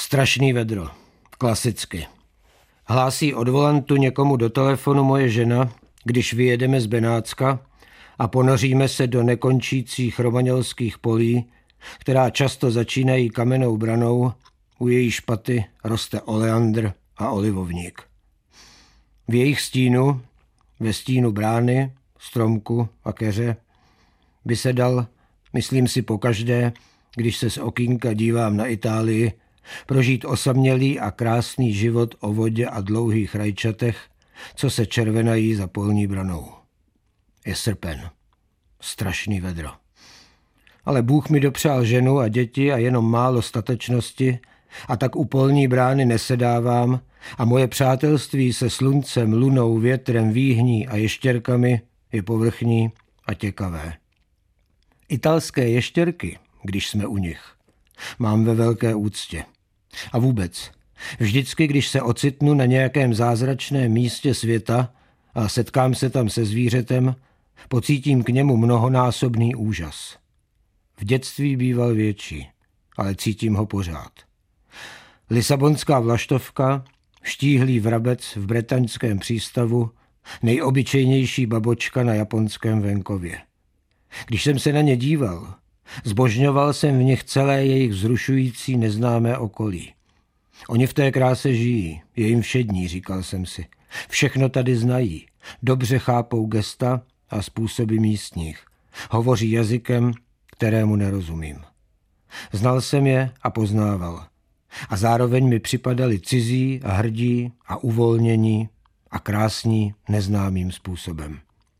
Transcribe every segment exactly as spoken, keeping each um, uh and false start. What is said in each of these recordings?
Strašný vedro. Klasicky. Hlásí od volantu někomu do telefonu moje žena, když vyjedeme z Benátska a ponoříme se do nekončících romanělských polí, která často začínají kamennou branou, u její špaty roste oleandr a olivovník. V jejich stínu, ve stínu brány, stromku a keře, by se dal, myslím si pokaždé, když se z okýnka dívám na Itálii, prožít osamělý a krásný život o vodě a dlouhých rajčatech, co se červenají za polní branou. Je srpen. Strašný vedro. Ale Bůh mi dopřál ženu a děti a jenom málo statečnosti, a tak u polní brány nesedávám a moje přátelství se sluncem, lunou, větrem, výhní a ještěrkami je povrchní a těkavé. Italské ještěrky, když jsme u nich, mám ve velké úctě. A vůbec, vždycky, když se ocitnu na nějakém zázračném místě světa a setkám se tam se zvířetem, pocítím k němu mnohonásobný úžas. V dětství býval větší, ale cítím ho pořád. Lisabonská vlaštovka, štíhlý vrabec v bretaňském přístavu, nejobyčejnější babočka na japonském venkově. Když jsem se na ně díval, zbožňoval jsem v nich celé jejich vzrušující neznámé okolí. Oni v té kráse žijí, je jim všední, říkal jsem si. Všechno tady znají, dobře chápou gesta a způsoby místních. Hovoří jazykem, kterému nerozumím. Znal jsem je a poznával. A zároveň mi připadali cizí a hrdí a uvolnění a krásní neznámým způsobem.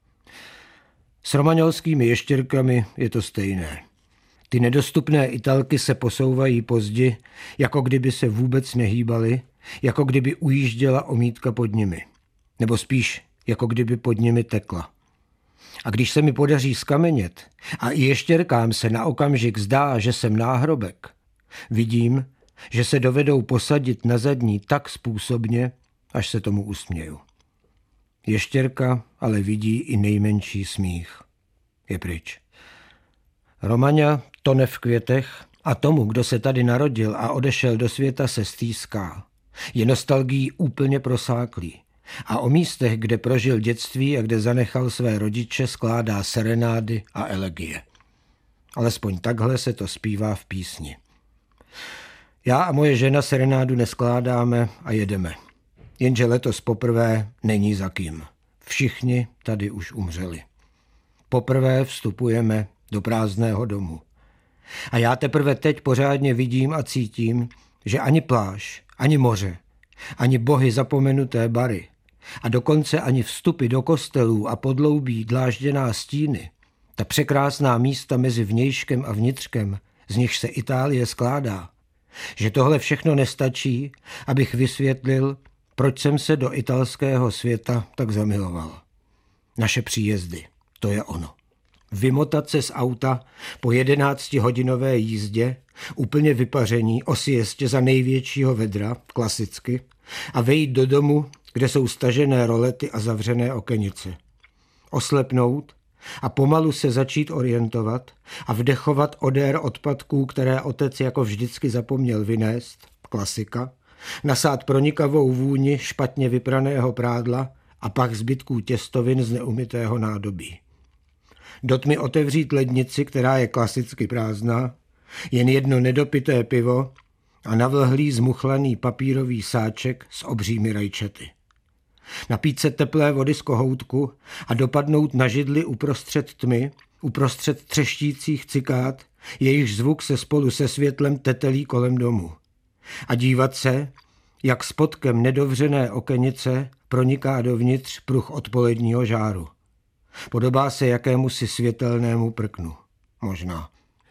S romaňolskými ještěrkami je to stejné. Ty nedostupné Italky se posouvají pozdi, jako kdyby se vůbec nehýbaly, jako kdyby ujížděla omítka pod nimi. Nebo spíš, jako kdyby pod nimi tekla. A když se mi podaří skamenět a i ještěrkám se na okamžik zdá, že jsem náhrobek, vidím, že se dovedou posadit na zadní tak způsobně, až se tomu usměju. Ještěrka ale vidí i nejmenší smích. Je pryč. Romaňa tone v květech a tomu, kdo se tady narodil a odešel do světa, se stýská. Je nostalgií úplně prosáklý. A o místech, kde prožil dětství a kde zanechal své rodiče, skládá serenády a elegie. Alespoň takhle se to zpívá v písni. Já a moje žena serenádu neskládáme a jedeme. Jenže letos poprvé není za kým. Všichni tady už umřeli. Poprvé vstupujeme do prázdného domu. A já teprve teď pořádně vidím a cítím, že ani pláž, ani moře, ani bohy zapomenuté bary a dokonce ani vstupy do kostelů a podloubí dlážděná stíny, ta překrásná místa mezi vnějškem a vnitřkem, z nichž se Itálie skládá, že tohle všechno nestačí, abych vysvětlil, proč jsem se do italského světa tak zamiloval. Naše příjezdy, to je ono. Vymotat se z auta po jedenáctihodinové jízdě, úplně vypaření o siestě za největšího vedra, klasicky, a vejít do domu, kde jsou stažené rolety a zavřené okenice. Oslepnout a pomalu se začít orientovat a vdechovat odér odpadků, které otec jako vždycky zapomněl vynést, klasika, nasát pronikavou vůni špatně vypraného prádla a pak zbytků těstovin z neumytého nádobí. Do tmy otevřít lednici, která je klasicky prázdná, jen jedno nedopité pivo a navlhlý zmuchlaný papírový sáček s obřími rajčaty. Napít se teplé vody z kohoutku a dopadnout na židli uprostřed tmy, uprostřed třeštících cikád, jejichž zvuk se spolu se světlem tetelí kolem domu. A dívat se, jak spodkem nedovřené okenice proniká dovnitř pruh odpoledního žáru. Podobá se jakémusi světelnému prknu. Možná.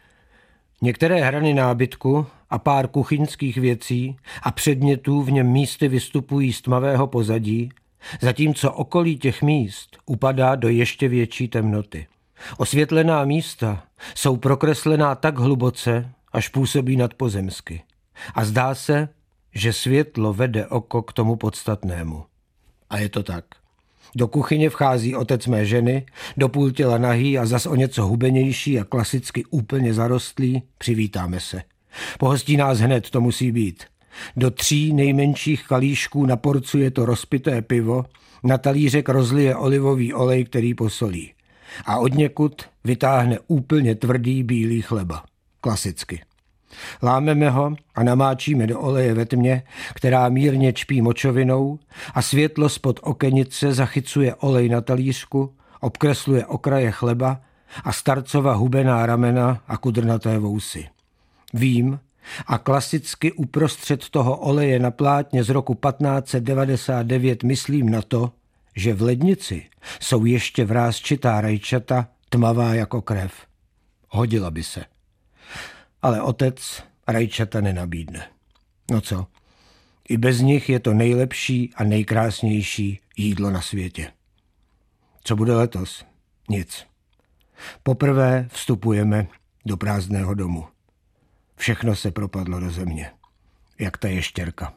Některé hrany nábytku a pár kuchyňských věcí a předmětů v něm místy vystupují z tmavého pozadí, zatímco okolí těch míst upadá do ještě větší temnoty. Osvětlená místa jsou prokreslená tak hluboce, až působí nadpozemsky. A zdá se, že světlo vede oko k tomu podstatnému. A je to tak. Do kuchyně vchází otec mé ženy, do půl těla nahý a zas o něco hubenější a klasicky úplně zarostlý, přivítáme se. Pohostí nás hned, to musí být. Do tří nejmenších kalíšků naporcuje to rozpité pivo, na talířek rozlije olivový olej, který posolí. A odněkud vytáhne úplně tvrdý bílý chleba. Klasicky. Lámeme ho a namáčíme do oleje ve tmě, která mírně čpí močovinou a světlo spod okenice zachycuje olej na talířku, obkresluje okraje chleba a starcova hubená ramena a kudrnaté vousy. Vím a klasicky uprostřed toho oleje na plátně z roku patnáct set devadesát devět myslím na to, že v lednici jsou ještě vrásčitá rajčata, tmavá jako krev. Hodila by se. Ale otec rajčata nenabídne. No co? I bez nich je to nejlepší a nejkrásnější jídlo na světě. Co bude letos? Nic. Poprvé vstupujeme do prázdného domu. Všechno se propadlo do země, jak ta ještěrka.